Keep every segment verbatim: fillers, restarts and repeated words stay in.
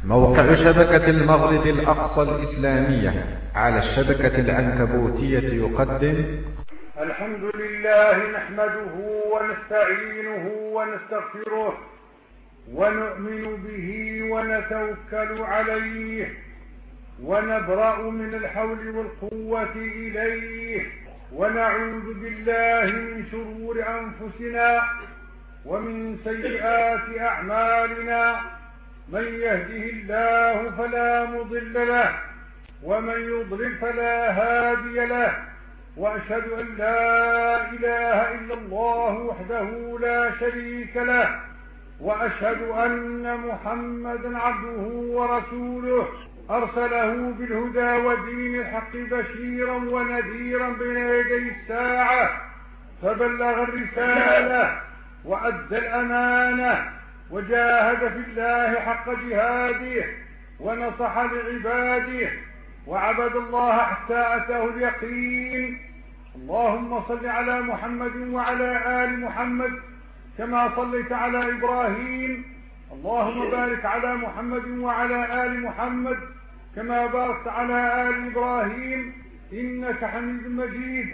موقع شبكة المغرب الأقصى الإسلامية على الشبكة العنكبوتية يقدم. الحمد لله نحمده ونستعينه ونستغفره ونؤمن به ونتوكل عليه ونبرأ من الحول والقوة إليه ونعوذ بالله من شرور أنفسنا ومن سيئات أعمالنا. من يهده الله فلا مضل له ومن يضلل فلا هادي له، وأشهد أن لا إله إلا الله وحده لا شريك له، وأشهد أن محمدا عبده ورسوله أرسله بالهدى ودين الحق بشيرا ونذيرا بين يدي الساعة، فبلغ الرسالة وأدى الأمانة وجاهد في الله حق جهاده ونصح لعباده وعبد الله حتى أتاه اليقين. اللهم صل على محمد وعلى آل محمد كما صليت على إبراهيم. اللهم بارك على محمد وعلى آل محمد كما باركت على آل إبراهيم إنك حميد مجيد.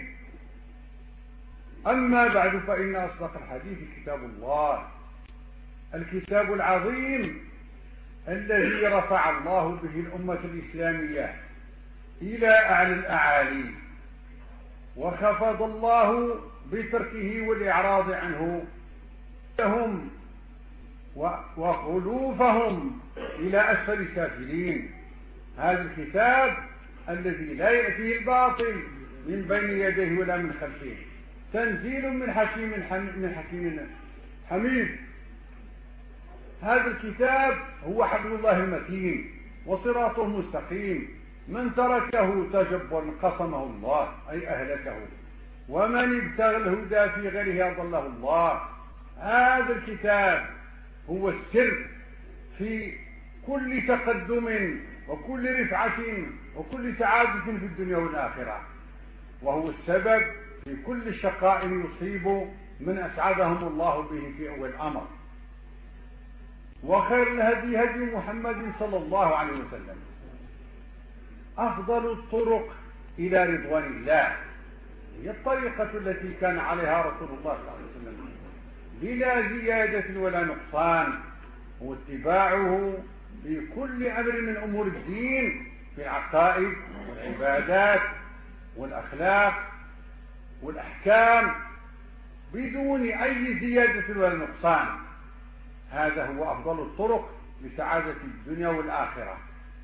أما بعد، فإن أصدق الحديث كتاب الله، الكتاب العظيم الذي رفع الله به الأمة الإسلامية إلى أعلى الأعالي، وخفض الله بتركه والإعراض عنه لهم وخلوفهم إلى أسفل سافلين. هذا الكتاب الذي لا يأتيه الباطل من بين يديه ولا من خلفه، تنزيل من حكيم من حكيم حميد. هذا الكتاب هو حبل الله المتين وصراطه المستقيم، من تركه تجبرا قصمه الله أي أهلكه، ومن ابتغى الهدى في غيره أضله الله. هذا الكتاب هو السر في كل تقدم وكل رفعة وكل سعادة في الدنيا والآخرة، وهو السبب في كل شقاء يصيب من أسعدهم الله به في أول الأمر. وخير الهدي هدي محمد صلى الله عليه وسلم، أفضل الطرق إلى رضوان الله هي الطريقة التي كان عليها رسول الله صلى الله عليه وسلم بلا زيادة ولا نقصان، واتباعه في كل أمر من أمور الدين، في العقائد والعبادات والأخلاق والأحكام بدون أي زيادة ولا نقصان. هذا هو أفضل الطرق لسعادة الدنيا والآخرة.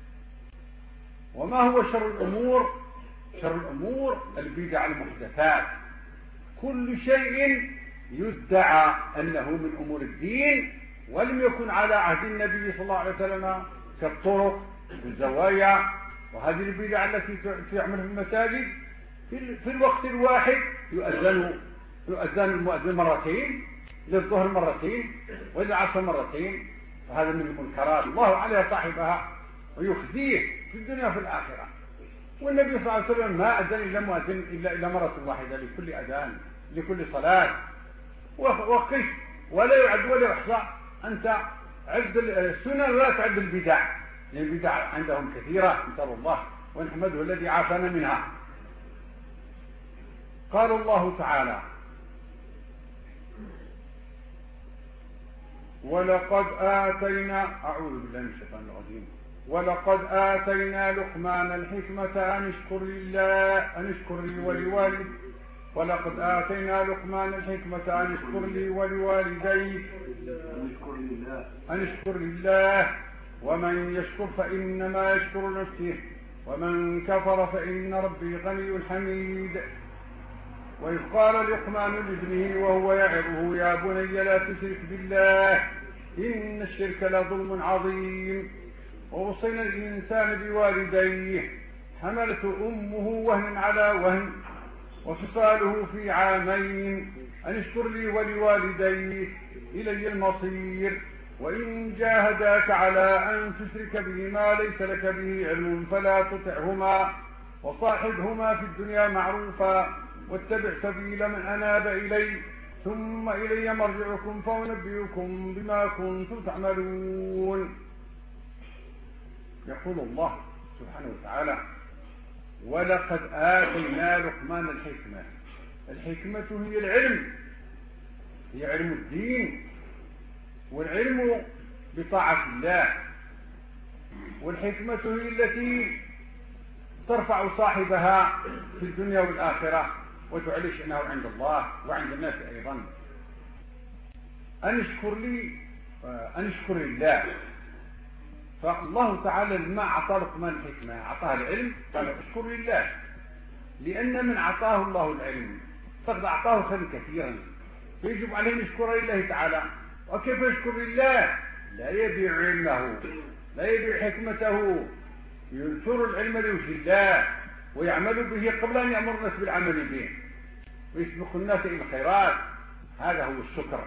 وما هو شر الأمور؟ شر الأمور البدع المحدثات، كل شيء يدعى أنه من أمور الدين ولم يكن على عهد النبي صلى الله عليه وسلم، كالطرق والزوايا وهذه البدع التي تعمل في المساجد. في الوقت الواحد يؤذن يؤذن المؤذن مرتين، للظهر مرتين وللعصر مرتين، وهذا من المنكرات الله عليها صاحبها ويخزيه في الدنيا وفي الآخرة. والنبي صلى الله عليه وسلم ما أذن إلا مؤذن إلا إلى مرة واحدة لكل أذان لكل صلاة، وقس ولا يعد ولا يحصى. أنت عد السنن ولا تعد البدع، لأن البدع عندهم كثيرة، نسأل الله ونحمده الذي عافانا منها. قال الله تعالى: ولقد آتينا أعوذ بالله من الشيطان الرجيم ولقد آتينا لقمان الحكمة أن اشكر لله أن اشكر لي ولوالدي ولقد آتينا لقمان الحكمة أن اشكر لي ولوالديه أن اشكر لله ومن يشكر فإنما يشكر نفسه ومن كفر فإن ربي غني حميد. وإذ قال لقمان لابنه وهو يعظه: يا بني لا تشرك بالله إن الشرك لظلم عظيم. ووصينا الإنسان بوالديه حملته أمه وهنا على وهن وفصاله في عامين أن اشكر لي ولوالديه إلي المصير. وإن جاهداك على أن تشرك به ما ليس لك به علم فلا تطعهما وصاحبهما في الدنيا معروفا واتبع سبيل من أناب إلي ثم إلي مرجعكم فأنبئكم بما كنتم تعملون. يقول الله سبحانه وتعالى: ولقد آتينا لقمان الحكمة. الحكمة هي العلم، هي علم الدين، والعلم بطاعة الله، والحكمة هي التي ترفع صاحبها في الدنيا والآخرة وتعلي شأنه عند الله وعند الناس أيضا. أن اشكر لي أن اشكر لله. فالله تعالى لما أعطى لقمان الحكمة أعطاه العلم، قال اشكر لله، لأن من أعطاه الله العلم فقد أعطاه خيرا كثيرا، فيجب عليه أن يشكر لله تعالى. وكيف يشكر لله؟ لا يبيع علمه، لا يبيع حكمته، ينشر العلم لوجه الله ويعمل به قبل أن يأمر الناس بالعمل به ويسبق الناس إلى الخيرات. هذا هو الشكر.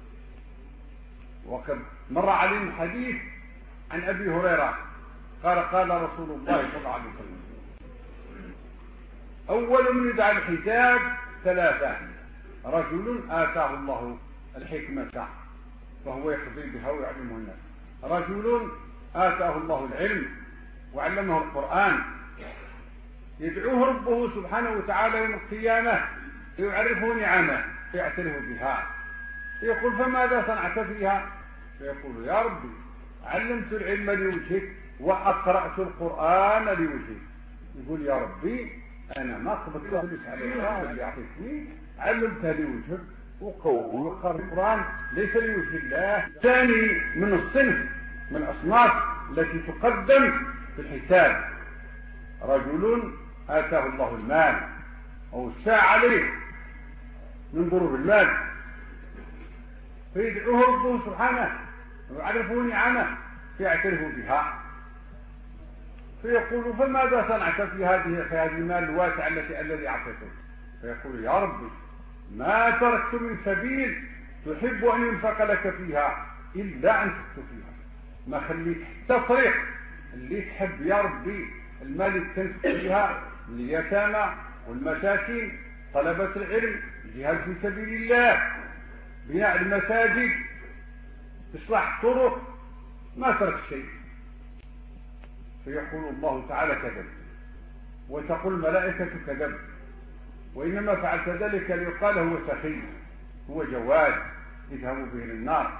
وقد مر علينا الحديث عن أبي هريرة قال: قال رسول الله صلى الله عليه وسلم: أول من يدعى الحساب ثلاثة: رجل آتاه الله الحكمة فهو يقضي بها ويعلمه الناس، رجل آتاه الله العلم وعلمه القرآن، يدعوه ربه سبحانه وتعالى يوم القيامة فيعرفه نعمه فيعترف بها، يقول: فماذا صنعت فيها؟ فيقول: يا ربي علمت العلم لوجهك وأقرأت القرآن لوجهك. يقول: يا ربي أنا ما قبضت فلوس عليك اللي أعطيتني، علمتها لوجهك وقوم وقرأ القرآن ليس لوجه الله. ثاني من الصنف من الأصناف التي تقدم في الحساب: رجل آتاه الله المال أو الساعة عليه من ضروب المال فيدعوه ربه سبحانه ويعرفه نعمه فيعترف بها، فيقول: فماذا صنعت في هذه في هذه المال الواسعة التي الذي أعطيته؟ فيقول: يا ربي ما تركت من سبيل تحب أن ينفق لك فيها إلا أنفقت فيها، ما خليت حتى طريق اللي تحب يا ربي المال اللي تنفق فيها لليتامى والمساكين، طلبة العلم، الجهاد في سبيل الله، بناء المساجد، إصلاح الطرق، ما ترك شيء. فيقول الله تعالى: كذب. وتقول الملائكة: كذب، وإنما فعلت ذلك ليقال هو سخي، هو جواد، اذهبوا به للنار.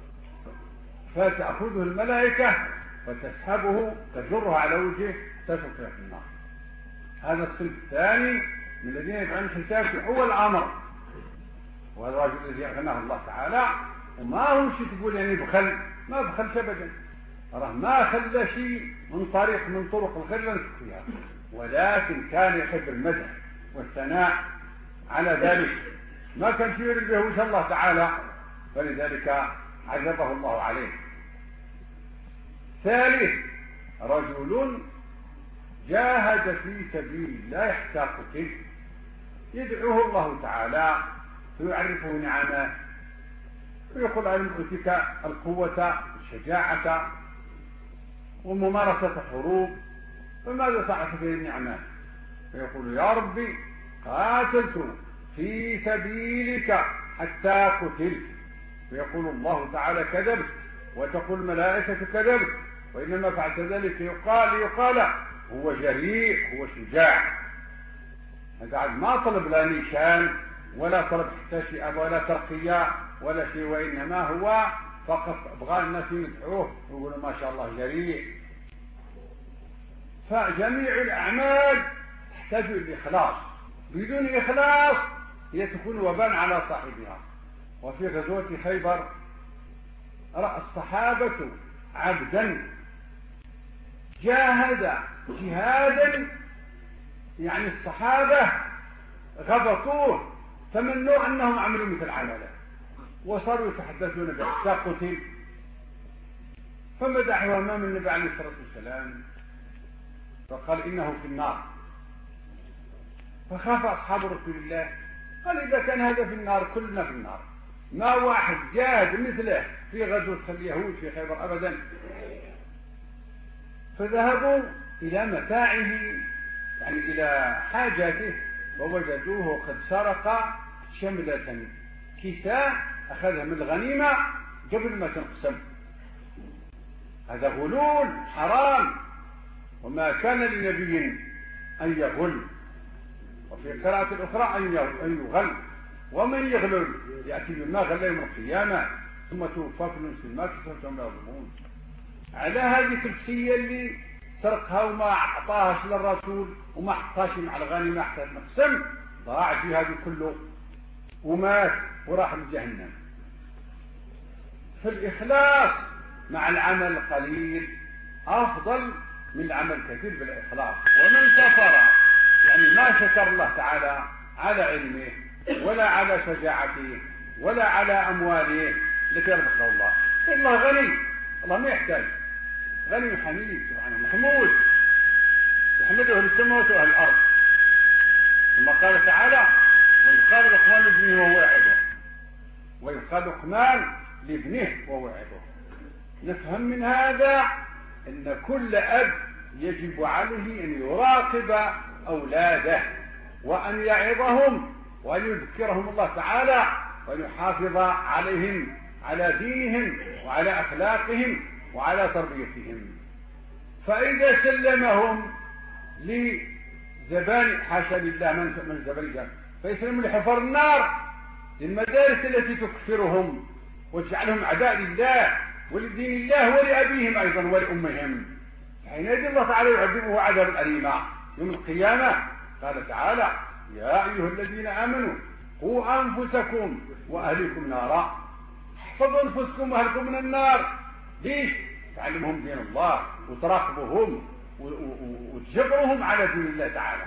فتأخذه الملائكة فتسحبه تجره على وجهه تسقط في النار. هذا الصنف الثاني من الذين يدعون الحساب في أول أمر، وهذا الرجل الذي أغناه الله تعالى، وما هو شيء تقول يعني بخل، ما بخلش أبدا، راه ما خلى شيء من طريق من طرق الخير لنسك فيها، ولكن كان يحب المدح والثناء على ذلك، ما كان في يريد به وجه الله تعالى، فلذلك عذبه الله عليه. ثالث: رجل جاهد في سبيل الله حتى قتل، يدعوه الله تعالى فيعرفه نعمه ويقول: علم أوتيك القوة والشجاعة وممارسة الحروب، فماذا صنعت به النعمة؟ فيقول: يا ربي قاتلت في سبيلك حتى قتلت. فيقول الله تعالى: كذبت. وتقول الملائكة: كذبت، وإنما فعلت ذلك يقال يقال هو جريء، هو شجاع. هذا ما طلب لا نيشان ولا طلب حتى شيء ولا ترقية ولا شيء، وإنما هو فقط بغى الناس يمدحوه ويقولوا: ما شاء الله جريء. فجميع الأعمال تحتاج إلى إخلاص، بدون إخلاص هي تكون وباء على صاحبها. وفي غزوة خيبر رأى الصحابة عبدا جاهد جهادا، يعني الصحابة غبطوه تمنوا أنهم عملوا مثل عمله وصاروا يتحدثون به حتى قتل، فمدحوا أمام النبي عليه الصلاة والسلام فقال: إنه في النار. فخاف أصحاب رسول الله، قال: إذا كان هذا في النار كلنا في النار، ما واحد جاهد مثله في غزوة اليهود في خيبر أبدا. فذهبوا إلى متاعه، يعني إلى حاجاته، ووجدوه قد سرق شملة كساء أخذها من الغنيمة قبل ما تنقسم. هذا غلول حرام، وما كان لنبي أن يغل، وفي قراءة الأخرى أن يغل، ومن يغلل يأتي بما غل يوم القيامة ثم توفى كل نفس ما كسبت وهم لا يظلمون. على هذه التفسير اللي سرقها وما أعطاهاش للرسول وما حطاش مع الغنيمة حتى تقسم، ضاع في هذه كله ومات وراح لجهنم. فالإخلاص مع العمل القليل أفضل من العمل الكثير بالإخلاص. ومن كفر يعني ما شكر الله تعالى على علمه ولا على شجاعته ولا على أمواله التي رزقه الله. الله غني، الله ما يحتاج، غني حميد سبحانه محمود يحمده السماوات وأهل الأرض. ثم قال تعالى: ويقال لقمان لابنه وهو يعظه، ويقال لقمان لابنه وهو يعظه. نفهم من هذا أن كل أب يجب عليه أن يراقب أولاده وأن يعظهم وأن يذكرهم الله تعالى وأن يحافظ عليهم على دينهم وعلى أخلاقهم وعلى تربيتهم. فإذا سلمهم لزبان حاشا لله من زبان فيسلموا لحفر النار، للمدارس التي تكفرهم وتجعلهم أعداء لله ولدين الله ولأبيهم أيضا ولأمهم، حينئذ الله تعالى يعذبه عذابا أليما يوم القيامة. قال تعالى: يا أيها الذين آمنوا قوا أنفسكم وأهليكم نارا. احفظوا أنفسكم وأهلكم من النار. ليش؟ تعلمهم دين الله وتراقبهم وتجبرهم على دين الله تعالى.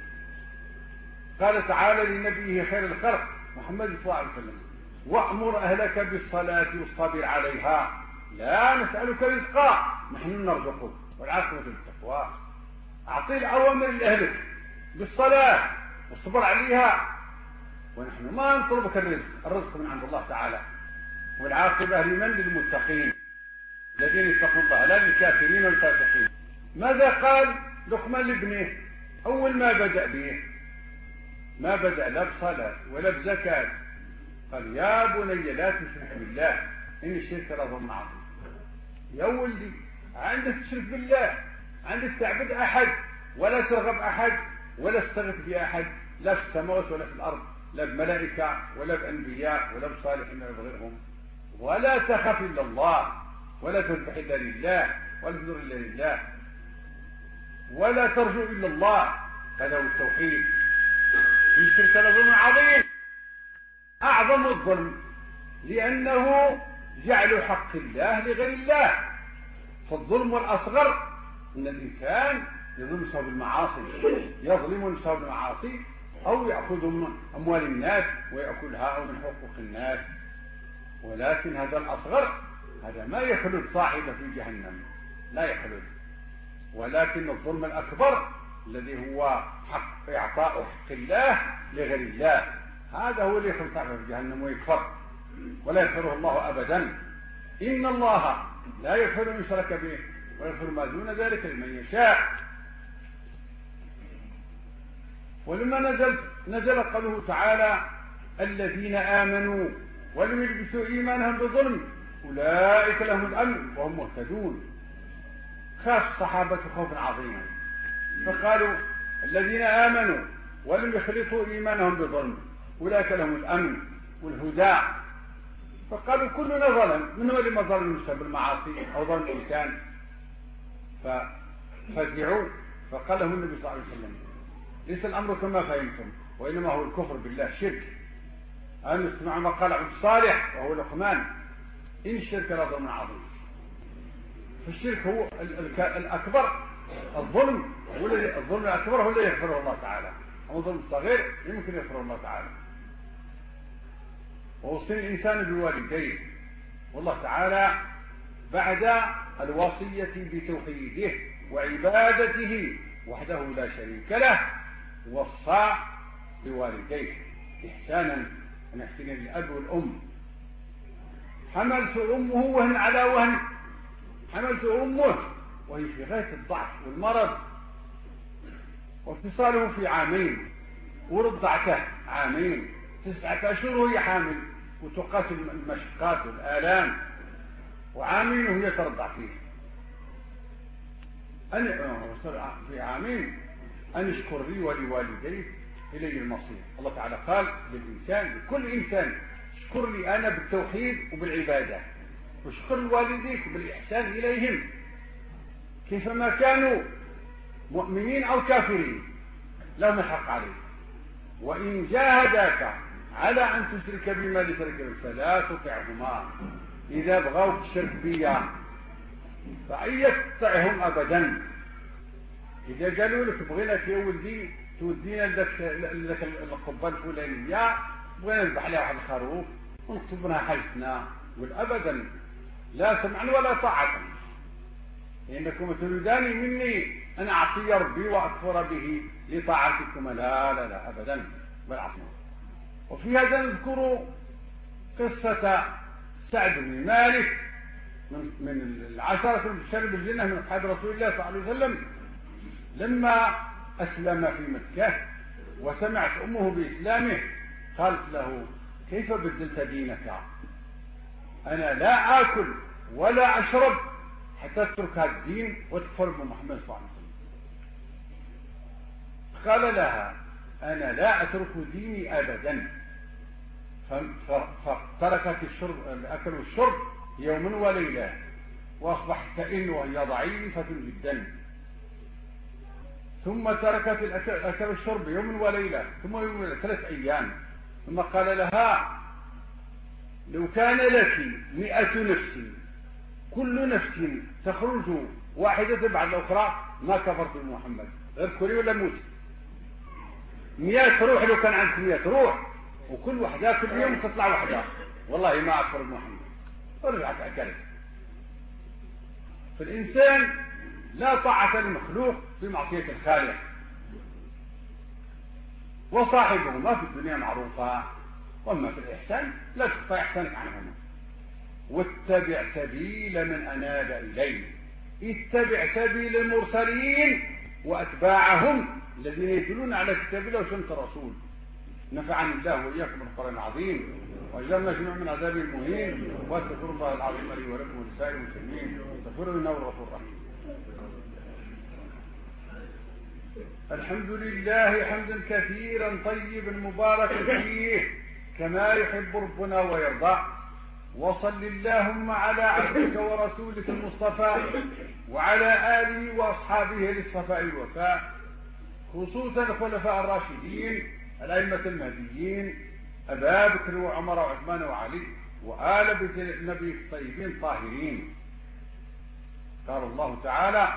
قال تعالى لنبيه خير الخلق محمد صلى الله عليه وسلم: وأمر أهلك بالصلاة واصطبر عليها لا نسألك رزقا نحن نرزقك والعاقبة للتقوى. أعطي الأوامر لأهلك بالصلاة واصطبر عليها، ونحن ما نطلبك الرزق، الرزق من عند الله تعالى، والعاقبة لمن؟ للمتقين الذين يتقون الله لا للكافرين والفاسقين. ماذا قال لقمان لابنه أول ما بدأ به؟ ما بدأ لا بصلاة ولا بزكاة، قال: يا بني لا تشرك بالله إن الشرك لظلم عظيم. يا ولدي عندك تشرك بالله، عندك تعبد أحد ولا ترغب أحد ولا تستغيث في أحد، لا في السماوات ولا في الأرض، لا بملائكة ولا بأنبياء ولا بصالحين ولا بغيرهم، ولا تخف إلا الله ولا تذبح إلا لله ولا تنذر إلا لله ولا ترجو إلا الله. هذا هو التوحيد. الشرك لظلم عظيم، أعظم الظلم، لأنه جعل حق الله لغير الله. فالظلم الأصغر أن الإنسان يظلم نفسه بالمعاصي، يظلم نفسه بالمعاصي أو يأخذ من أموال الناس ويأكلها أو من حقوق الناس، ولكن هذا الأصغر هذا ما يخلد صاحبه في جهنم، لا يخلد. ولكن الظلم الأكبر الذي هو حق إعطاء حق الله لغير الله، هذا هو اللي يخلد صاحبه في جهنم ويكفر ولا يغفره الله أبدا. إن الله لا يغفر من يشرك به ويغفر ما دون ذلك لمن يشاء. ولما نزل نزل قوله تعالى: الذين آمنوا ولم يلبسوا إيمانهم بظلم أولئك لهم الأمن وهم مهتدون. خاف الصحابة خوفا عظيما فقالوا: الذين آمنوا ولم يخلطوا إيمانهم بظلم أولئك لهم الأمن والهدى. فقالوا: كلنا ظلم، من هو اللي ما ظلم نفسه بالمعاصي أو ظلم الإنسان؟ ففزعوا. فقال لهم النبي صلى الله عليه وسلم: ليس الأمر كما فهمتم، وإنما هو الكفر بالله، شرك. أن نسمع ما قال عبد الصالح وهو لقمان: إن الشرك لظلم عظيم. فالشرك هو الأكبر، الظلم هو الظلم الأكبر هو الذي يغفره الله تعالى، أما الظلم الصغير يمكن يغفره الله تعالى. ووصي الإنسان بوالديه، والله تعالى بعد الوصية بتوحيده وعبادته وحده لا شريك له وصى بوالديه إحسانا أن يحسن للأب والأم. حملت أمه وهن على وهن، حملت أمه وهي في غاية الضعف والمرض، واتصاله في عامين، ورضعته عامين، تسعة أشهر وهي حامل وتقاسم المشقات والآلام، وعامين وهي ترضع فيه. أن في عامين أن اشكر لي ولوالديك إلي المصير. الله تعالى قال للإنسان، لكل إنسان: اشكر لي أنا بالتوحيد وبالعبادة، واشكر لوالديك بالإحسان إليهم كيفما كانوا مؤمنين أو كافرين لهم الحق عليك. وإن جاهداك على أن تشرك بما ليس لك به فلا تطعهما. إذا بغوك الشرك بيا فأي تطعهم أبدا. إذا قالوا لك بغيناك يا ولدي تودينا لك القبة الفلانية، بغينا نذبح لها واحد الخروف ونكتب لها حاجتنا، والأبدا لا سمعا ولا طاعة، لأنكم تريدان مني أن أعصي ربي وأكفر به لطاعتكم. لا لا لا أبدا بالعصر. وفي هذا نذكر قصة سعد بن مالك من العشرة المبشرين بالجنة من أصحاب رسول الله صلى الله عليه وسلم، لما أسلم في مكة وسمعت أمه بإسلامه قالت له: كيف بدلت دينك؟ أنا لا آكل ولا أشرب حتى تترك هذا الدين وتكفر بمحمد صلى الله عليه وسلم. قال لها: أنا لا أترك ديني أبدا. فتركت الشرب الأكل والشرب يوما وليلة، وأصبحت تئن وهي ضعيفة جدا. ثم تركت الأكل والشرب يوما وليلة، ثم يوم وليلة، ثلاث أيام. ثم قال لها: لو كان لك مئة نفس كل نفس تخرج واحدة بعد الأخرى ما كفرت بمحمد. اذكري ولا موت. مئة روح، لو كان عندك مئة روح وكل واحدة كل يوم تطلع واحدة، والله ما أكفر بمحمد. ورجعت أكلت. فالإنسان لا طاعة للمخلوق في معصية الخالق. وصاحبهما في الدنيا معروفة، وأما في الإحسان لا تخفى إحسانك عنهما. واتبع سبيل من أناب إليه. اتبع سبيل المرسلين وأتباعهم الذين يدلون على كتاب الله وسنة الرسول. نفعني الله وإياكم بالقرآن العظيم، وأجرنا جميعا من عذاب المهين. واستغفر الله العظيم لي ولكم ولسائر المسلمين، استغفروه إنه الغفور الرحيم. الحمد لله حمدا كثيرا طيبا مباركا فيه كما يحب ربنا ويرضى. وصل اللهم على عبدك ورسولك المصطفى وعلى آله وأصحابه للصفاء الوفاء، خصوصا الخلفاء الراشدين الأئمة المهديين أبا بكر وعمر وعثمان وعلي وآل بيت النبي الطيبين الطاهرين. قال الله تعالى: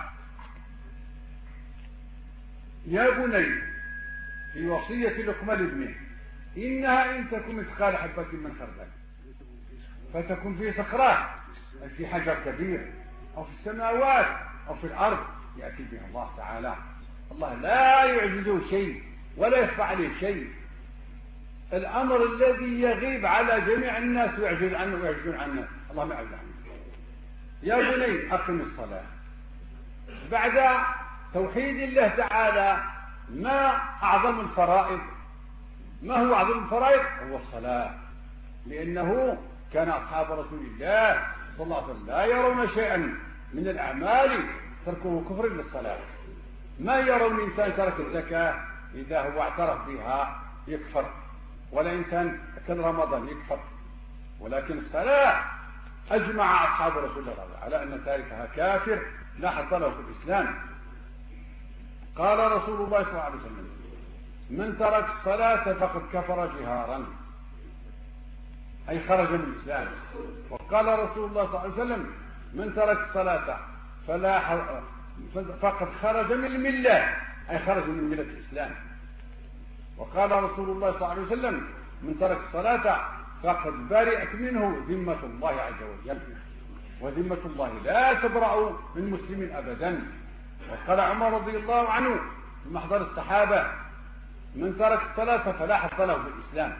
يا بني، في وصية لقمان لابنه: إنها إن تكن مثقال حبة من خردل فتكن في صخرة، أي في حجر كبير، أو في السماوات أو في الأرض، يأتي بها الله تعالى. الله لا يعجزه شيء ولا يخفى عليه شيء. الأمر الذي يغيب على جميع الناس ويعجز عنه ويعجزون عنه، الله ما يعجز عنه. يا بني أقم الصلاة. بعد توحيد الله تعالى ما أعظم الفرائض؟ ما هو أعظم الفرائض؟ هو الصلاة. لأنه كان أصحاب رسول الله صلى الله عليه وسلم لا يرون شيئا من الأعمال تركه كفر للصلاة. ما يرون إنسان ترك الزكاة إذا هو اعترف بها يكفر، ولا إنسان كان رمضان يكفر. ولكن الصلاة أجمع أصحاب رسول الله على أن تاركها كافر لا حظ له في الإسلام. قال رسول الله صلى الله عليه وسلم: من ترك الصلاة فقد كفر جهارا، أي خرج من الإسلام. وقال رسول الله صلى الله عليه وسلم: من ترك الصلاة فلا فقد خرج من الملة، أي خرج من ملة الإسلام. وقال رسول الله صلى الله عليه وسلم: من ترك الصلاة فقد برئت منه ذمة الله عز وجل، وذمة الله لا تبرأ من مسلم أبدا. وقال عمر رضي الله عنه في محضر الصحابة: من ترك الصلاة فلا حظ له في الإسلام.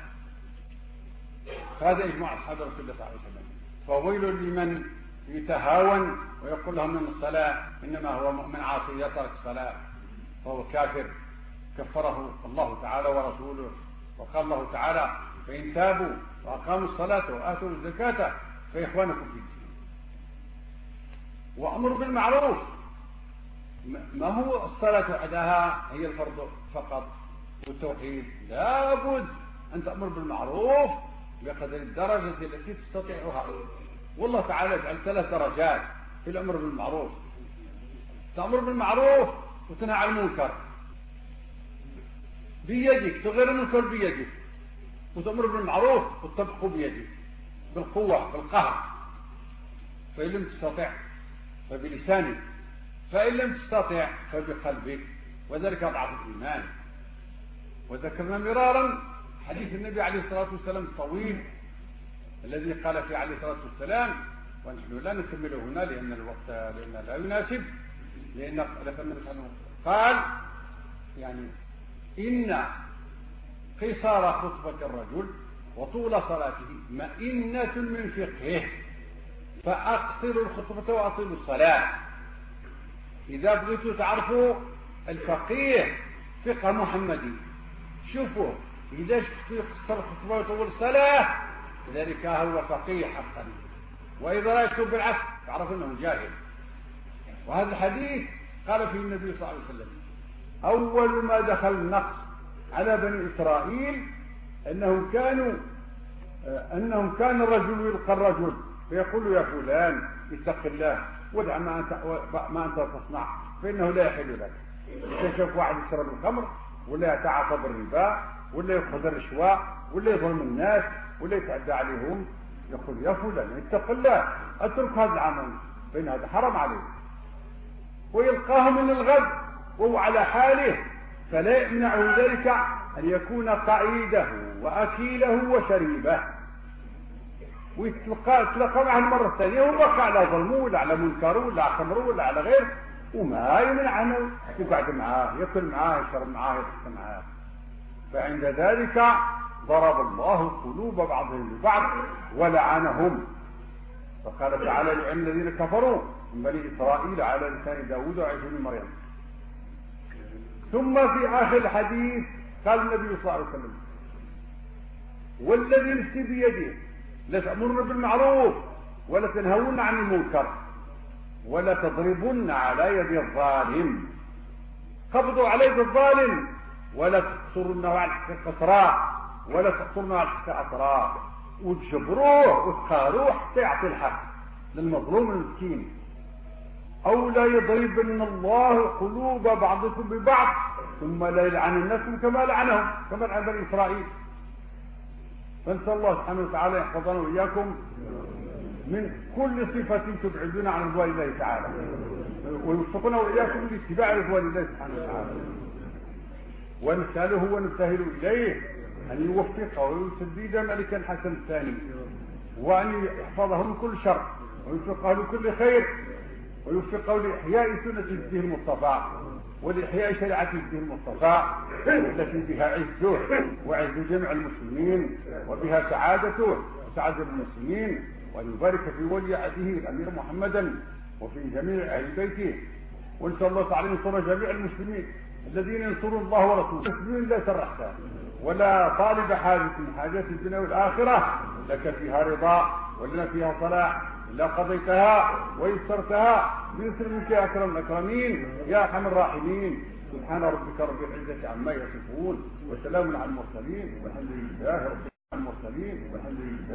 هذا إجماع أصحاب رسول الله صلى الله عليه وسلم. فويل لمن يتهاون ويقول لهم من الصلاة إنما هو مؤمن عاصي يترك الصلاة فهو كافر، كفره الله تعالى ورسوله. وقال الله تعالى: فإن تابوا وأقاموا الصلاة وآتوا الزكاة فإخوانكم في الدين. وأمر بالمعروف ما هو الصلاة وحدها هي الفرض فقط والتوحيد، لابد أن تأمر بالمعروف بقدر الدرجة التي تستطيعها. والله تعالى جعل ثلاث درجات في الأمر بالمعروف: تأمر بالمعروف وتنهى عن المنكر بيدك، تغير المنكر بيدك، وتأمر بالمعروف وتطبقه بيدك بالقوة بالقهر. فإن لم تستطع فبلسانك، فإن لم تستطع فبقلبك، وذلك أضعف الإيمان. وذكرنا مرارا حديث النبي عليه الصلاة والسلام الطويل الذي قال فيه عليه الصلاة والسلام، ونحن لا نكمله هنا لأن الوقت لأن لا يناسب، لأن النبي قال يعني إن قصار خطبة الرجل وطول صلاته مئنة من فقهه فأقصروا الخطبة وأطيلوا الصلاة. إذا بغيتوا تعرفوا الفقيه فقه محمدي، شوفوا إذا شفتوا يقصر الخطبة ويطول الصلاة ذلك هو فقيه حقا، وإذا رأيتوا بالعكس تعرفوا أنه جاهل. وهذا الحديث قال فيه النبي صلى الله عليه وسلم: أول ما دخل النقص على بني إسرائيل أنهم كانوا أنهم كان الرجل يلقى الرجل فيقول: يا فلان اتق الله ودع ما أنت, ما أنت تصنع فإنه لا يحل لك. تشوف واحد يشرب الخمر ولا يتعاطى بالربا ولا يأخذ الرشوة ولا يظلم الناس ولا يتعدى عليهم، يقول: يا فلان اتق الله اترك هذا العمل فإن هذا حرام عليه. ويلقاه من الغد وهو على حاله، فلا يمنعه ذلك أن يكون قعيده وأكيله وشريبه، ويتلقى تلقى معه المرة الثانية ووقع على ظلمه ولا على منكره ولا على خمره ولا على غيره، وما يمنع أنه يقعد معاه يأكل معاه يشرب معاه يضحك معاه. فعند ذلك ضرب الله قلوب بعضهم ببعض ولعنهم. فقال تعالى: لعن الذين كفروا من بني إسرائيل على لسان داود وعيسى بن مريم. ثم في آخر الحديث قال النبي صلى الله عليه وسلم: والذي نفسي بيده لا تأمرن بالمعروف ولا تنهون عن المنكر ولا تضربن على يد الظالم. قبضوا على يد الظالم ولا تقصرنه على الحق قصرا ولا تقصرنه على الحق عصرا، وتجبروه وتقاروه حتى يعطي الحق للمظلوم المسكين. أو لا يضربن الله قلوب بعضكم ببعض ثم لا يلعننكم كما لعنهم كما لعن بني إسرائيل. فنسأل الله سبحانه وتعالى يحفظنا وإياكم من كل صفة تبعدنا عن رضوان الله تعالى، ويوفقنا وإياكم لاتباع رضوان الله سبحانه وتعالى. ونسأله ونبتهل إليه أن يوفقه ويسدد ملك الحسن الثاني، وأن يحفظه من كل شر ويوفقه لكل خير، ويوفقه لإحياء سنة نبيه المصطفى ولإحياء شريعة نبيه المصطفى التي بها عزه وعز جميع المسلمين وبها سعادته وسعادة المسلمين. وأن يبارك في ولي عهده الأمير محمدا وفي جميع أهل بيته. وإن الله تعالى ينصر جميع المسلمين الذين ينصرون الله ورسوله. المسلمين لا سرحتها ولا طالب حاجة من حاجات الدنيا والآخرة لك فيها رضا ولنا فيها صلاح إلا قضيتها ويسرتها بنصر منك يا أكرم الأكرمين يا أرحم الراحمين. سبحان ربك رب العزة عما يصفون وسلام على المرسلين والحمد لله رب المرسلين والحمد لله.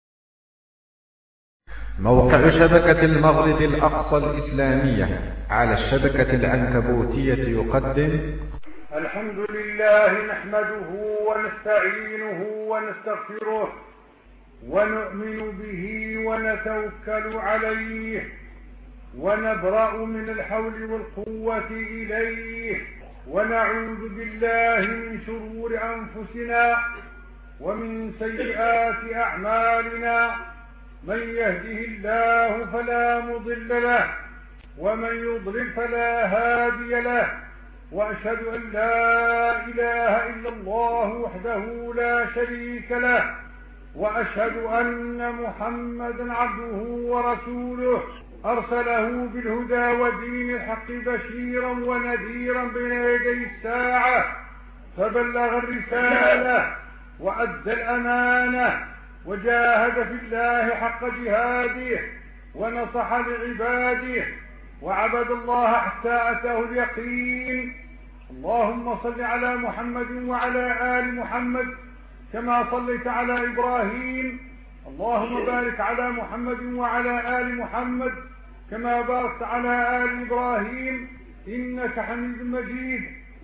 موقع شبكة المغرب الأقصى الإسلامية على الشبكة العنكبوتية يقدم. الحمد لله نحمده ونستعينه ونستغفره ونؤمن به ونتوكل عليه ونبرأ من الحول والقوة إليه ونعوذ بالله من شرور أنفسنا ومن سيئات أعمالنا. من يهده الله فلا مضل له ومن يضلل فلا هادي له، وأشهد أن لا إله إلا الله وحده لا شريك له، وأشهد أن محمدا عبده ورسوله أرسله بالهدى ودين الحق بشيرا ونذيرا بين يدي الساعة، فبلغ الرسالة وأدى الأمانة وجاهد في الله حق جهاده ونصح لعباده وعبد الله حتى أتاه اليقين. اللهم صل على محمد وعلى آل محمد كما صليت على إبراهيم. اللهم بارك على محمد وعلى آل محمد كما باركت على آل إبراهيم إنك حميد مجيد.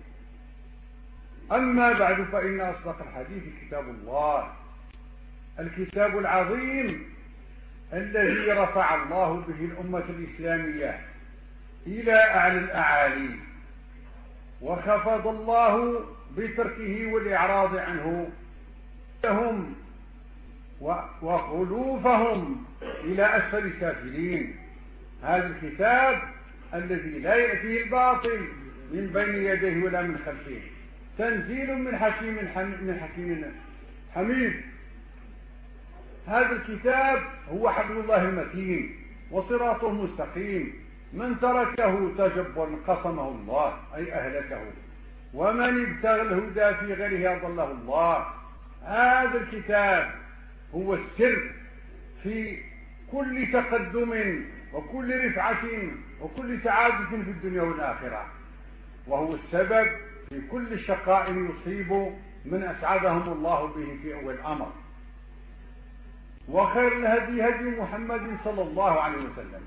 أما بعد، فإن أصدق الحديث كتاب الله، الكتاب العظيم الذي رفع الله به الأمة الإسلامية إلى أعلى الأعالي، وخفض الله بتركه والإعراض عنه لهم وخلوفهم إلى أسفل سافلين. هذا الكتاب الذي لا يأتيه الباطل من بين يديه ولا من خلفه، تنزيل من حكيم من حكيم حميد. هذا الكتاب هو حبل الله المتين وصراطه المستقيم، من تركه تجبرا قسمه الله أي أهلكه، ومن ابتغى الهدى في غيره أضله الله. هذا الكتاب هو السر في كل تقدم وكل رفعة وكل سعادة في الدنيا والآخرة، وهو السبب في كل شقاء يصيب من أسعدهم الله به في أول الأمر. وخير الهدي هدي محمد صلى الله عليه وسلم.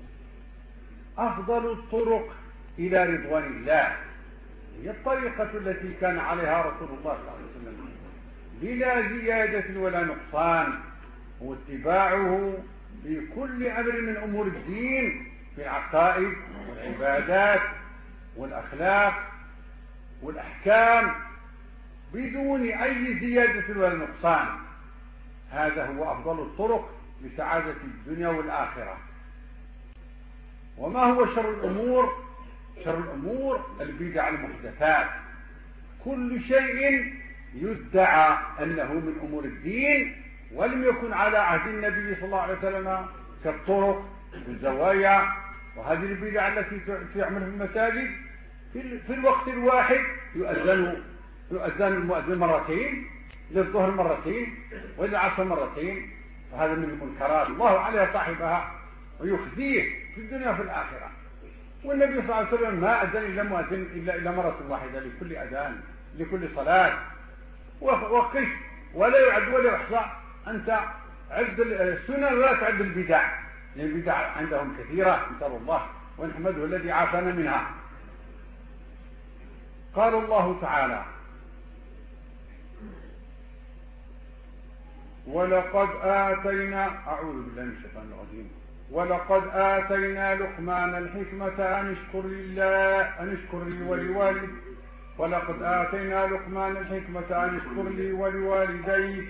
أفضل الطرق إلى رضوان الله هي الطريقة التي كان عليها رسول الله صلى الله عليه وسلم بلا زيادة ولا نقصان، واتباعه في كل أمر من أمور الدين، في العقائد والعبادات والأخلاق والأحكام بدون أي زيادة ولا نقصان. هذا هو أفضل الطرق لسعادة الدنيا والآخرة. وما هو شر الأمور؟ شر الأمور البدع المحدثات، كل شيء يدعى أنه من أمور الدين ولم يكن على عهد النبي صلى الله عليه وسلم، كالطرق والزوايا وهذه البدع التي تعمل في المساجد. في الوقت الواحد يؤذن يؤذن المؤذن مرتين، للظهر مرتين وللعصر مرتين، وهذا من المنكرات الله عليها صاحبها ويخزيه في الدنيا وفي الآخرة. والنبي صلى الله عليه وسلم ما أذن إلا مؤذن إلا إلى مرة واحدة لكل أذان لكل صلاة. وقس ولا يعد ولا يحصى، أنت عد السنن ولا تعد البدع، لأن البدع عندهم كثيرة نسأل الله ونحمده الذي عافانا منها. قال الله تعالى: ولقد آتينا أعوذ بالله من الشيطان الرجيم ولقد آتينا لقمان الحكمة أن اشكر لله أن اشكر لي ولوالد ولقد آتينا لقمان الحكمة أن اشكر لي ولوالديك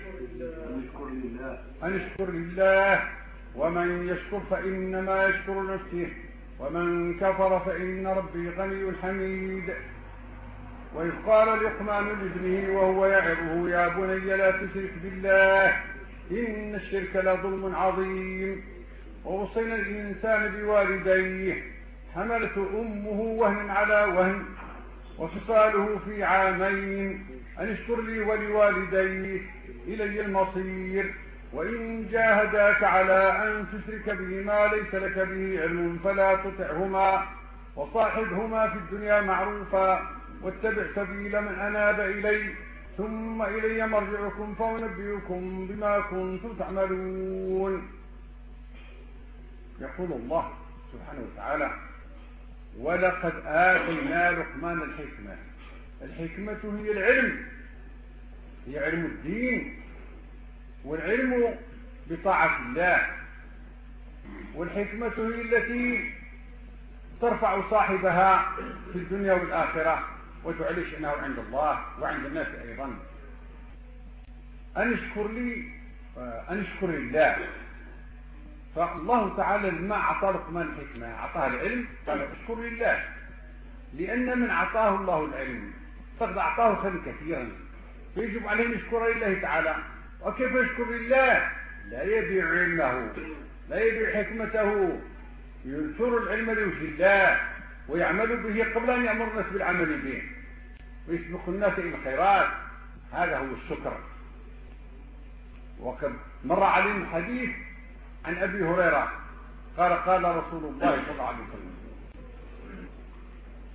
أن اشكر لله ومن يشكر فإنما يشكر نفسه ومن كفر فإن ربي غني حميد. وإذ قال لقمان لابنه وهو يعظه: يا بني لا تشرك بالله إن الشرك لظلم عظيم. ووصينا الإنسان بوالديه حملته أمه وهنا على وهن وفصاله في عامين أن اشكر لي ولوالديك إلي المصير. وإن جاهداك على أن تشرك به ما ليس لك به علم فلا تطعهما وصاحبهما في الدنيا معروفا واتبع سبيل من أناب إلي ثم إلي مرجعكم فأنبئكم بما كنتم تعملون. يقول الله سبحانه وتعالى: ولقد آتينا لقمان الحكمة. الحكمة هي العلم، هي علم الدين، والعلم بطاعة الله، والحكمة هي التي ترفع صاحبها في الدنيا والآخرة وتعلي شأنه عند الله وعند الناس أيضا. أن اشكر لي أن اشكر لله. فالله تعالى لما أعطى لقمان الحكمة أعطاه العلم قال اشكر لله، لأن من أعطاه الله العلم فقد أعطاه خيرا كثيرا، فيجب عليه أن يشكر لله تعالى. وكيف يشكر لله؟ لا يبيع علمه، لا يبيع حكمته، ينشر العلم لوجه الله ويعمل به قبل أن يأمر الناس بالعمل به ويسبق الناس إلى الخيرات. هذا هو الشكر. وقد مر علينا الحديث عن أبي هريرة قال: قال رسول الله صلى الله عليه وسلم: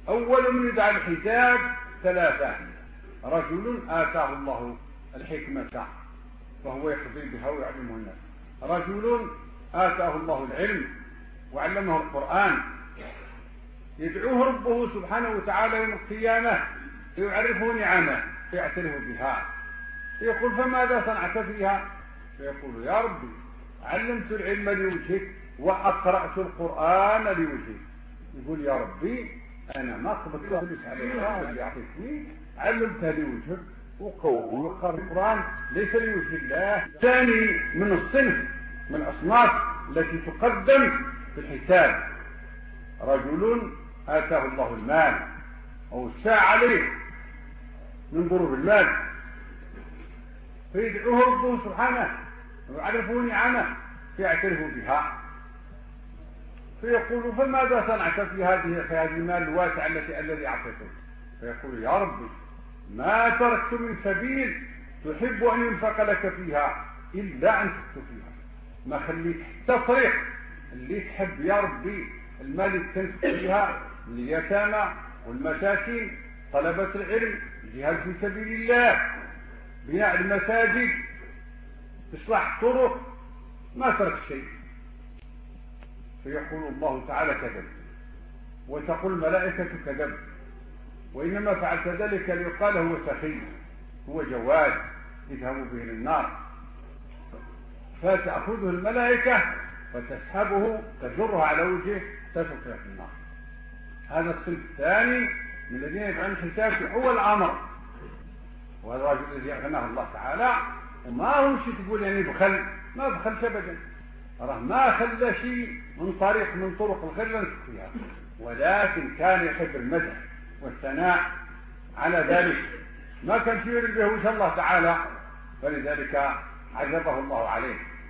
أول من يدعى الحساب ثلاثة: رجل آتاه الله الحكمة فهو يقضي بها ويعلمه الناس، رجل آتاه الله العلم وعلمه القرآن يدعوه ربه سبحانه وتعالى يوم القيامة فيعرفه نعمه فيعترف بها، يقول فماذا صنعت فيها؟ فيقول يا ربي علمت العلم لوجهك وأقرأت القرآن لوجهك. يقول يا ربي أنا ما قبلت فلوس عليك اللي أعطيتني، علمتها لوجهك وقوم وقرأ القرآن ليس لوجه الله. ثاني من الصنف من الأصناف التي تقدم في الحساب: رجل آتاه الله المال أو الساعة عليه من ضروب المال فيدعوه ربه سبحانه ويعرفه نعمه فيعترف بها، فيقول فماذا صنعت في هذه في هذه المال الواسعة التي الذي أعطيته؟ فيقول يا ربي ما تركت من سبيل تحب أن ينفق لك فيها إلا أنفقت فيها، ما خليت حتى طريق اللي تحب يا ربي المال اللي تنفق فيها لليتامى والمساكين، طلبة العلم، الجهاد في سبيل الله، بناء المساجد، إصلاح الطرق، ما ترك شيء. فيقول الله تعالى كذب، وتقول الملائكة كذب، وإنما فعلت ذلك ليقال هو سخي هو جواد اذهبوا به للنار، فتأخذه الملائكة فتسحبه تجره على وجهه تسقط في النار. هذا الصنف الثاني من الذين يفعلون الحساب في أول أمر، وهذا الرجل الذي أغناه الله تعالى وما هو شيء تقول يعني بخل، ما بخلش أبدا، راه ما خلى شيء من طريق من طرق الخير لنسك فيها، ولكن كان يحب المدح والثناء على ذلك، ما كان شيء يريد به وجه الله تعالى، فلذلك عذبه الله عليه.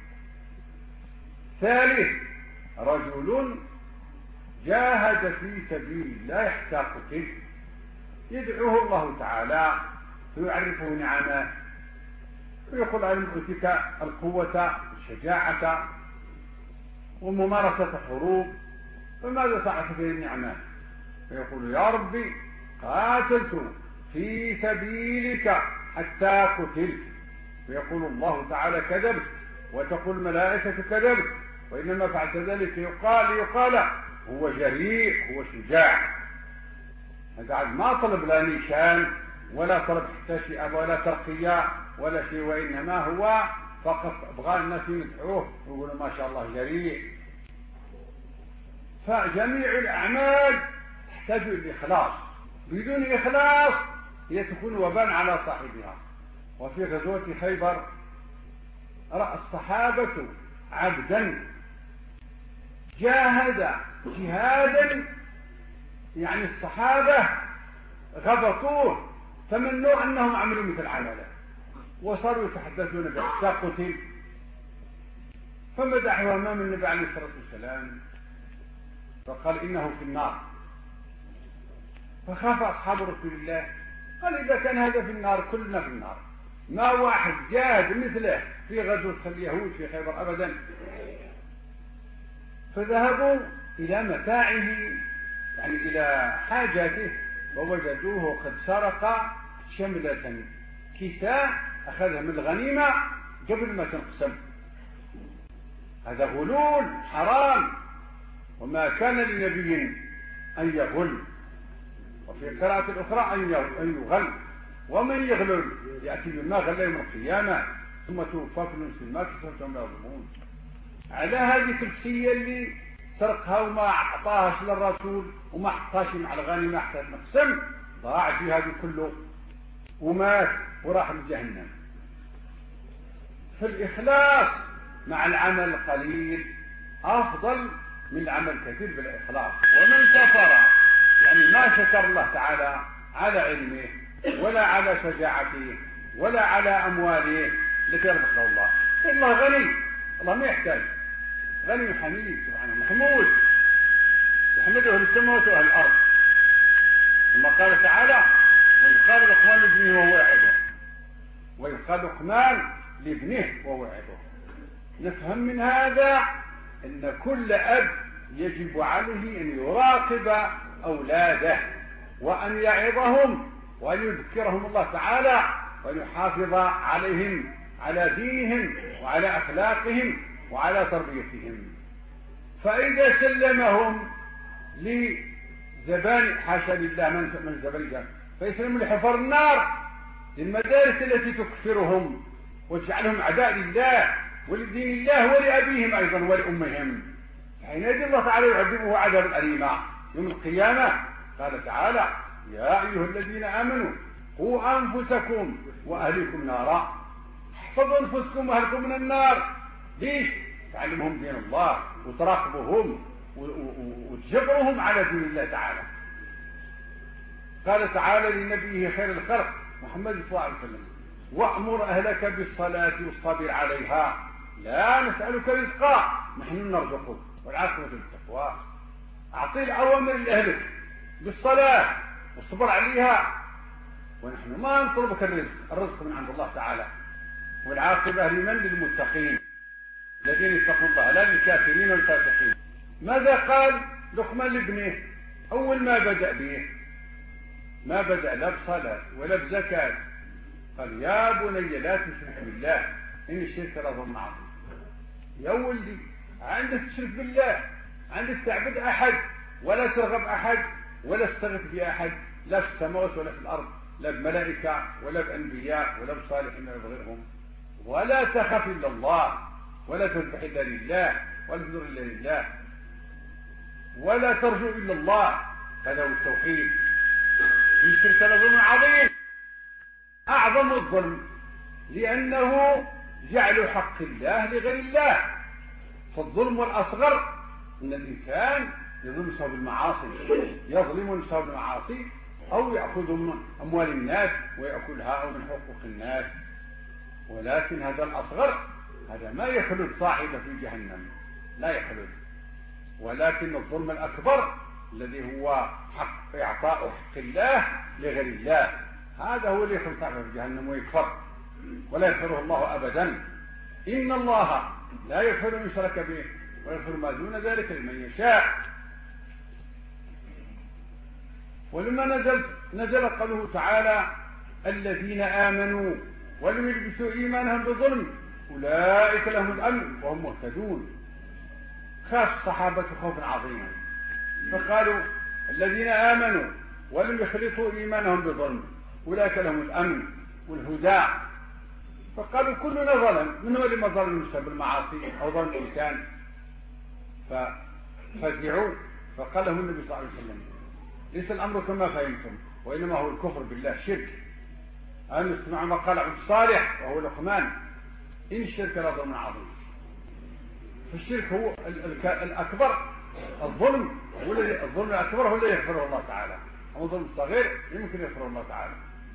ثالث: رجل جاهد في سبيل الله حتى قتل، يدعوه الله تعالى ويعرفه نعمه ويقول علم أوتيك القوة والشجاعة وممارسة الحروب، فماذا صنعت به النعمة؟ فيقول يا ربي قاتلت في سبيلك حتى قتلت، فيقول الله تعالى كذبت، وتقول الملائكة كذبت، وإنما فعلت ذلك يقال يقال هو جريء هو شجاع. هذا ما طلب لا نيشان ولا طلب حتى شيء ولا ترقية ولا شيء، وإنما هو فقط أبغى الناس يمدحوه ويقولوا ما شاء الله جريء. فجميع الأعمال تحتاج إلى إخلاص، بدون إخلاص هي تكون وبال على صاحبها. وفي غزوة خيبر رأى الصحابة عبدا جاهد جهادا، يعني الصحابة غبطوه تمنوا أنهم عملوا مثل عمله وصاروا يتحدثون به حتى قتل، فمدحوا أمام النبي عليه الصلاة والسلام فقال إنه في النار، فخاف أصحاب رسول الله، قال إذا كان هذا في النار كلنا في النار، ما واحد جاهد مثله في غزوة اليهود في خيبر أبدا. فذهبوا إلى متاعه يعني إلى حاجاته ووجدوه قد سرق شملة كساء أخذها من الغنيمة قبل ما تنقسم. هذا غلول حرام، وما كان لنبي أن يغل، وفي قراءة الأخرى أن يغل، ومن يغلل يأتي بما غل يوم القيامة ثم توفى كل نفس ما كسبت وهم لا يظلمون. على هذه التكسية اللي سرقها وما أعطاهاش للرسول وما حطاش مع الغنيمة حتى تنقسم، ضاع جهاده كله ومات وراح لجهنم. فالإخلاص مع العمل القليل أفضل من العمل الكثير بالإخلاص. ومن كفر يعني ما شكر الله تعالى على علمه ولا على شجاعته ولا على أمواله التي رزقه الله. الله غني، الله ما يحتاج، غني حميد سبحانه محمود يحمده أهل السماوات وأهل الأرض. ثم قال تعالى ويقال لقمان لابنه وهو يعظه، ويقال لقمان لابنه وهو يعظه. نفهم من هذا أن كل أب يجب عليه أن يراقب أولاده وأن يعظهم وأن يذكرهم الله تعالى وأن يحافظ عليهم على دينهم وعلى أخلاقهم وعلى تربيتهم. فإذا سلمهم لزبان حاشا لله من زبان فيسلموا لحفر النار للمدارس التي تكفرهم وتجعلهم أعداء لله ولدين الله ولأبيهم أيضا ولأمهم، حينئذ الله تعالى يعذبه عذابا أليما يوم القيامة. قال تعالى: يا أيها الذين آمنوا قوا أنفسكم وأهلكم نارا. احفظوا أنفسكم وأهلكم من النار. ليش؟ تعلمهم دين الله وتراقبهم وتجبرهم على دين الله تعالى. قال تعالى لنبيه خير الخلق محمد صلى الله عليه وسلم: وأمر أهلك بالصلاة واصطبر عليها لا نسألك رزقا نحن نرزقك والعاقبة للتقوى. أعطي الأوامر لأهلك بالصلاة واصطبر عليها ونحن ما نطلبك الرزق، الرزق من عند الله تعالى، والعاقبة لمن؟ للمتقين الذين يتقون الله لا للكافرين والفاسقين. ماذا قال لقمان لابنه أول ما بدأ به؟ ما بدأ لا بصلاة ولا بزكاة، قال: يا بني لا تشرك بالله إن الشرك لظلم عظيم. يا ولدي عندك تشرك بالله، عندك تعبد أحد ولا ترغب أحد ولا تستغيث بأحد، لا في السماوات ولا في الأرض، لا بملائكة ولا بأنبياء ولا بصالحين ولا بغيرهم، ولا تخف إلا الله ولا تذبح إلا لله ولا تنذر إلا لله ولا ترجو إلا الله. هذا هو التوحيد. الشرك لظلم عظيم، أعظم الظلم، لأنه جعل حق الله لغير الله. فالظلم الأصغر أن الإنسان يظلم نفسه بالمعاصي، يظلم نفسه بالمعاصي أو يأخذ من أموال الناس ويأكلها أو من حقوق الناس، ولكن هذا الأصغر هذا ما يخلد صاحبه في جهنم، لا يخلد. ولكن الظلم الأكبر الذي هو حق إعطاء حق الله لغير الله، هذا هو اللي يخلد صاحبه في جهنم ويكفر ولا يغفره الله أبدا. إن الله لا يغفر من شرك به ويغفر ما دون ذلك لمن يشاء. ولما نزل نزل قوله تعالى: الذين آمنوا ولم يلبسوا إيمانهم بظلم أولئك لهم الأمن وهم مهتدون. خاف الصحابة خوفا عظيما فقالوا: الذين آمنوا ولم يخلطوا إيمانهم بظلم أولئك لهم الأمن والهدى. فقالوا: كلنا ظلم، من هو اللي ما ظلم نفسه بالمعاصي أو ظلم الإنسان؟ ففزعوا فقال لهم النبي صلى الله عليه وسلم: ليس الأمر كما فهمتم، وإنما هو الكفر بالله، شرك. أن نسمع ما قال عبد الصالح وهو لقمان: إن الشرك لظلم عظيم. فالشرك هو الأكبر، الظلم هو الظلم الأكبر هو الذي يغفره الله تعالى، أما الظلم الصغير يمكن يغفره الله تعالى.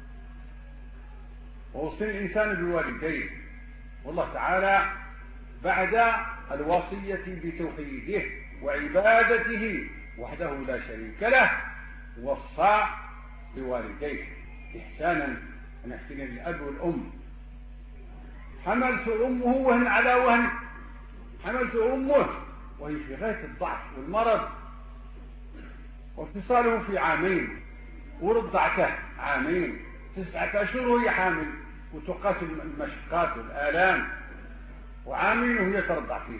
ووصي الإنسان بوالديه، والله تعالى بعد الوصية بتوحيده وعبادته وحده لا شريك له وصى بوالديه إحسانا أن يحسن للأب والأم. حملت أمه وهن على وهن، حملت أمه وهي في غاية الضعف والمرض، واتصاله في عامين، ورضعته عامين، تسعة أشهر وهي حامل وتقاسم المشقات والآلام، وعامين وهي ترضع فيه.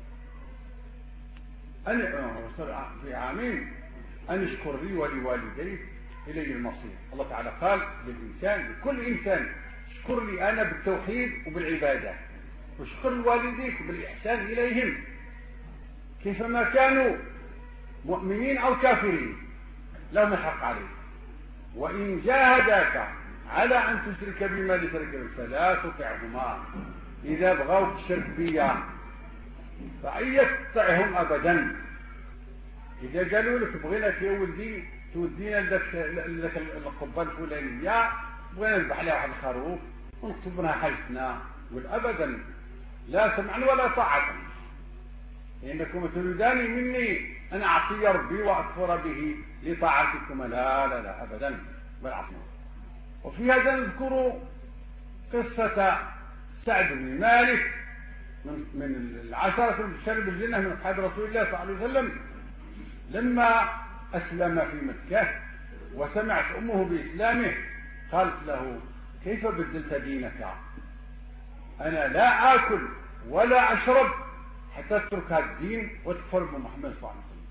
أن في عامين أن اشكر لي ولوالديك إلي المصير. الله تعالى قال للإنسان، لكل إنسان: اشكر لي أنا بالتوحيد وبالعبادة، واشكر لوالديك بالإحسان إليهم كيفما كانوا مؤمنين أو كافرين لهم الحق عليك. وإن جاهداك على أن تشرك بما ليس لك به فلا تطعهما، إذا بغوك الشرك بيا فأي تطعهم أبدا. إذا قالوا لك بغيناك يا ولدي تودينا لك القبة الفلانية، بغينا نذبح لها واحد الخروف ونكتب لها حاجتنا، والأبدا لا سمعا ولا طاعة، لأنكم تريدان مني أن أعصي ربي وأكفر به لطاعتكم. لا لا لا أبدا بل عصنا. وفي هذا نذكر قصة سعد بن مالك من العشرة المبشرين بالجنة من أصحاب رسول الله صلى الله عليه وسلم، لما أسلم في مكة وسمعت أمه بإسلامه قالت له: كيف بدلت دينك؟ أنا لا آكل ولا أشرب حتى تترك هذا الدين وتكفر بمحمد صلى الله عليه وسلم.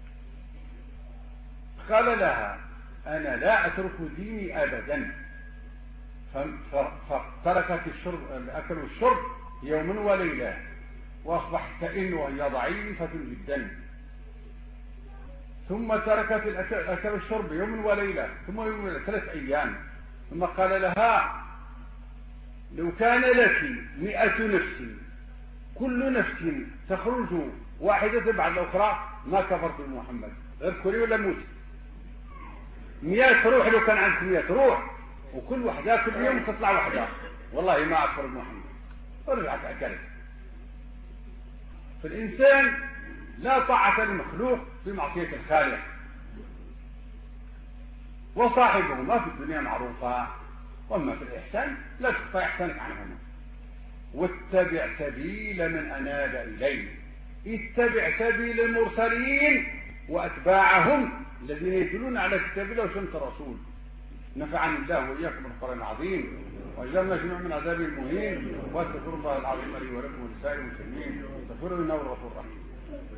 قال لها: أنا لا أترك ديني أبدا. فتركت الشرب الأكل والشرب يوما وليلة، وأصبحت تئن وهي ضعيفة جدا. ثم تركت الأكل والشرب يوما وليلة، ثم يوم وليلة، ثلاث أيام. ثم قال لها: لو كان لك مئة نفس كل نفس تخرج واحدة بعد الأخرى ما كفرت بمحمد، اذكري ولا موت. مئة روح، لو كان عندك مئة روح وكل واحدة كل يوم تطلع واحدة، والله ما أكفر بمحمد. ورجعت أكلت. فالإنسان لا طاعة للمخلوق في معصية الخالق. وصاحبهما في الدنيا معروفة، وأما في الإحسان لا تقطع إحسانك عنهما. واتبع سبيل من أناب إليه. اتبع سبيل المرسلين وأتباعهم الذين يدلون على كتاب الله وسنة الرسول. نفعني الله وإياكم بالقرآن العظيم، وأجرنا جميعا من عذاب المهين، واستغفر الله العظيم لي ولكم ولسائر المسلمين، استغفروه إنه الغفور الرحيم.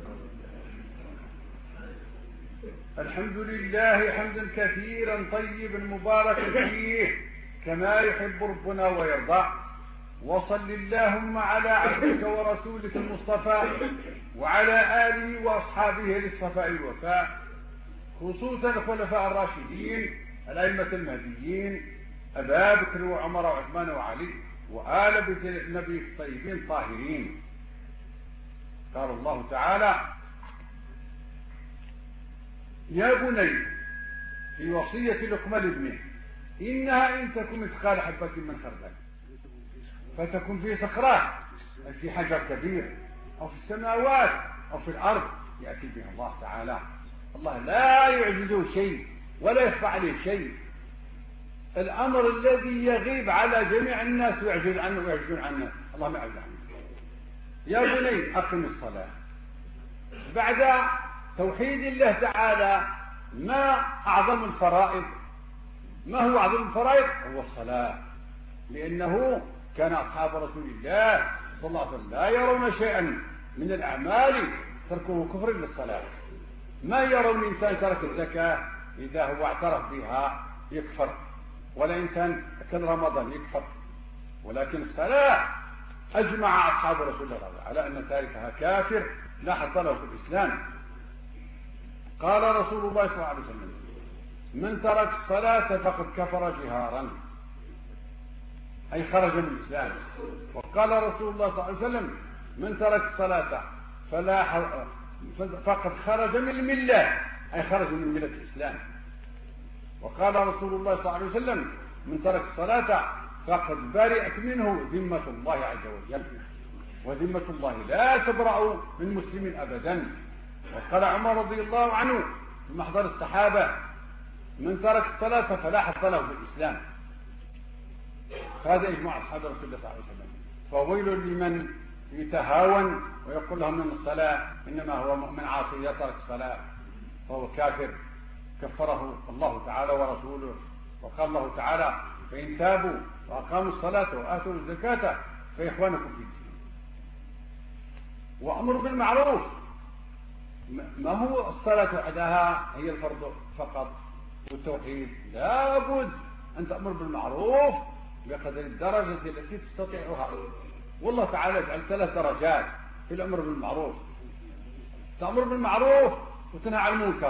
الحمد لله حمدا كثيرا طيبا مباركا فيه كما يحب ربنا ويرضى. وصل اللهم على عبدك ورسولك المصطفى وعلى آله وأصحابه للصفاء الوفاء، خصوصا الخلفاء الراشدين الأئمة المهديين أبا بكر وعمر وعثمان وعلي وآل بيت النبي الطيبين الطاهرين. قال الله تعالى: يا بني، في وصية لقمان لابنه: إنها إن تكن مثقال حبة من خردل فتكن في صخرة، في حجر كبير، أو في السماوات أو في الأرض، يأتي بها الله تعالى. الله لا يعجزه شيء ولا يخفى عليه شيء. الأمر الذي يغيب على جميع الناس ويعجز عنه ويعجزون عنه، الله ما يعجز عنه. يا بني أقم الصلاة. بعد توحيد الله تعالى ما أعظم الفرائض؟ ما هو أعظم الفرائض؟ هو الصلاة. لأنه كان أصحاب رسول الله صلى الله عليه وسلم لا يرون شيئا من الأعمال تركه كفر للصلاة. ما يرون إنسان ترك الزكاة إذا هو اعترف بها يكفر، ولا إنسان كان رمضان يكفر. ولكن الصلاة أجمع أصحاب رسول الله على أن تاركها كافر لا حظ له في الإسلام. قال رسول الله صلى الله عليه وسلم: من ترك الصلاة فقد كفر جهارا، أي خرج من الإسلام. وقال رسول الله صلى الله عليه وسلم: من ترك الصلاة فلا فقد خرج من الملة، أي خرج من ملة الإسلام. وقال رسول الله صلى الله عليه وسلم: من ترك الصلاة فقد برئت منه ذمة الله عز وجل، وذمة الله لا تبرأ من مسلم أبدا. وقال عمر رضي الله عنه في محضر الصحابة: من ترك الصلاة فلا حظ له في الإسلام. هذا إجماع أصحاب رسول الله صلى الله عليه وسلم. فويل لمن يتهاون ويقول لهم من الصلاة إنما هو مؤمن عاصي يترك الصلاة فهو كافر، كفره الله تعالى ورسوله. وقال الله تعالى: فإن تابوا وأقاموا الصلاة وآتوا الزكاة فإخوانكم في الدين. وأمر بالمعروف. ما هو الصلاة وحدها هي الفرض فقط والتوحيد؟ لابد أن تأمر بالمعروف بقدر الدرجة التي تستطيعها. والله تعالى جعل ثلاث درجات في الأمر بالمعروف: تأمر بالمعروف وتنهى عن المنكر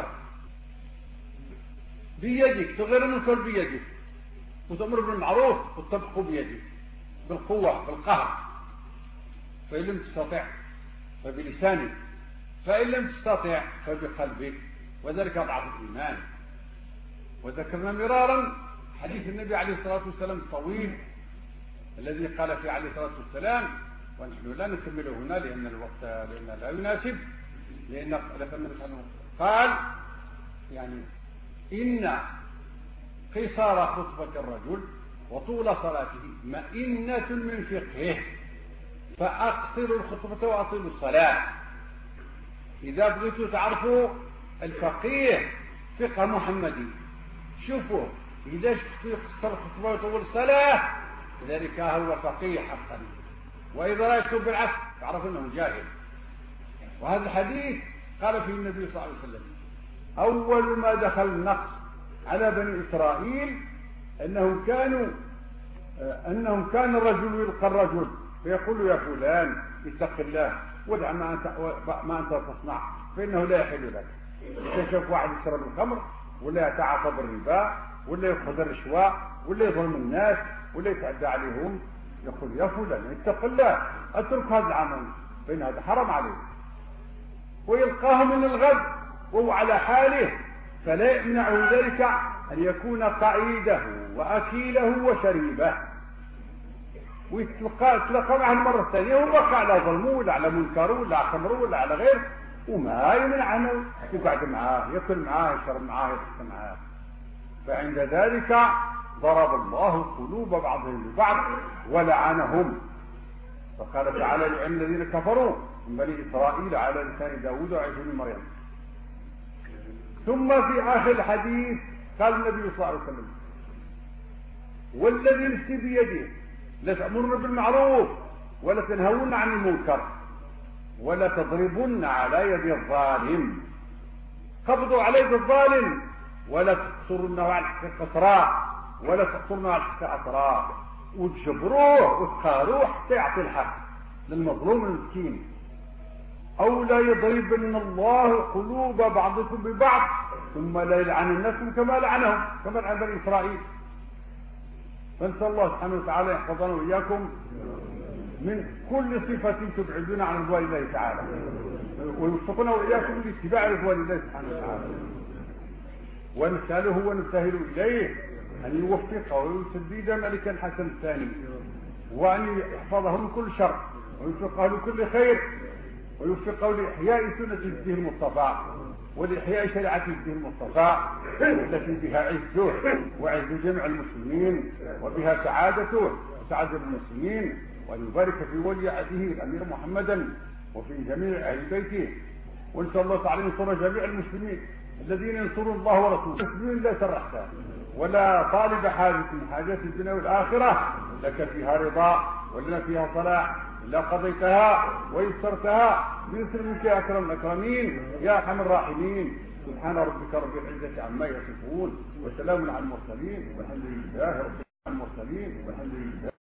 بيدك، تغير المنكر بيدك، وتأمر بالمعروف وتطبقه بيدك بالقوة بالقهر. فإن لم تستطع فبلسانك، فإن لم تستطع فبقلبك، وذلك أضعف الإيمان. وذكرنا مرارا حديث النبي عليه الصلاة والسلام الطويل الذي قال فيه عليه الصلاة والسلام، ونحن لا نكمله هنا لأن الوقت لأن لا يناسب، لأن النبي قال يعني: إن قصار خطبة الرجل وطول صلاته مئنة من فقهه، فأقصروا الخطبة وأطيلوا الصلاة. إذا بغيتوا تعرفوا الفقيه فقه محمدي شوفوا إذا شفتوا يقصر الخطبة ويطول الصلاة ذلك هو فقيه حقا، وإذا رأيته بالعكس تعرف أنه جاهل. وهذا الحديث قال فيه النبي صلى الله عليه وسلم: أول ما دخل النقص على بني إسرائيل أنهم كانوا أنهم كان الرجل يلقى الرجل فيقول: يا فلان اتق الله ودع ما أنت, ما أنت تصنع فإنه لا يحل لك. تشوف واحد يشرب الخمر ولا يتعاطى بالربا ولا يأخذ الرشوة ولا يظلم الناس ولا يتعدى عليهم، يقول: يا فلان اتق الله اترك هذا العمل فإن هذا حرام عليه. ويلقاه من الغد وهو على حاله، فلا يمنعه ذلك أن يكون قعيده وأكيله وشريبه، ويتلقى تلقى معه المرة الثانية وبقى على ظلمه ولا على منكره ولا على خمره ولا على غيره، وما يمنع عنه يقعد معاه يأكل معاه يشرب معاه يضحك معاه. فعند ذلك ضرب الله قلوب بعضهم ببعض ولعنهم، فقال تعالى: لعن الذين كفروا من بني إسرائيل على لسان داود وعيسى بن مريم. ثم في آخر الحديث قال النبي صلى الله عليه وسلم: والذي نفسي بيده لتأمرن بالمعروف ولا تنهون عن المنكر ولا تضربن على يد الظالم. قبضوا على يد الظالم ولا تقصرنه على الحق قصرا ولا تقصرنه على الحق عصرا، وتجبروه وتقاروه حتى يعطي الحق للمظلوم المسكين. أو لا يضربن الله قلوب بعضكم ببعض ثم لا يلعننكم كما لعنهم كما لعن بني إسرائيل. فنسأل الله سبحانه وتعالى يحفظنا وإياكم من كل صفة تبعدنا عن رضوان الله تعالى، ويوفقنا وإياكم لاتباع رضوان الله سبحانه وتعالى، ونسأله ونبتهل إليه أن يوفق ويسدد ملكا الحسن الثاني، وأن يحفظه من كل شر ويوفقه لكل خير، ويوفقه لإحياء سنة جده المصطفى ولإحياء شريعة جده المصطفى التي بها عزه وعز جميع المسلمين وبها سعادته وسعادة المسلمين، وأن يبارك في ولي عهده الأمير محمدا وفي جميع أهل بيته. ونسأل الله تعالى ينصر جميع المسلمين الذين ينصرون الله ورسوله. المسلمين لا سرحتها ولا طالب حاجة من حاجات الدنيا والآخرة لك فيها رضا ولنا فيها صلاح إلا قضيتها ويسرتها بيسر منك يا أكرم الأكرمين يا أرحم الراحمين. سبحان ربك رب العزة عما يصفون وسلام على المرسلين والحمد لله رب المرسلين والحمد لله.